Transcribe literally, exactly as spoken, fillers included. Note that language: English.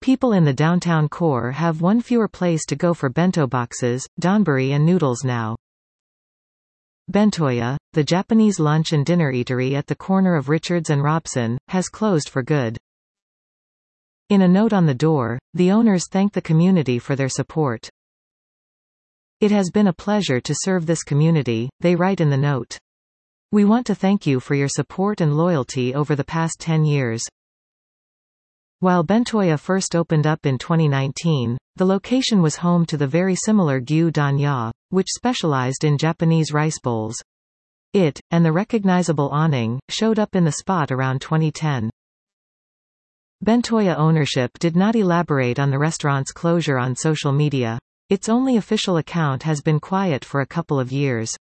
People in the downtown core have one fewer place to go for bento boxes, donburi and noodles now. Bentoya, the Japanese lunch and dinner eatery at the corner of Richards and Robson, has closed for good. In a note on the door, the owners thank the community for their support. It has been a pleasure to serve this community, they write in the note. We want to thank you for your support and loyalty over the past ten years. While Bentoya first opened up in twenty nineteen, the location was home to the very similar Gyu Danya, which specialized in Japanese rice bowls. It, and the recognizable awning, showed up in the spot around twenty ten. Bentoya ownership did not elaborate on the restaurant's closure on social media. Its only official account has been quiet for a couple of years.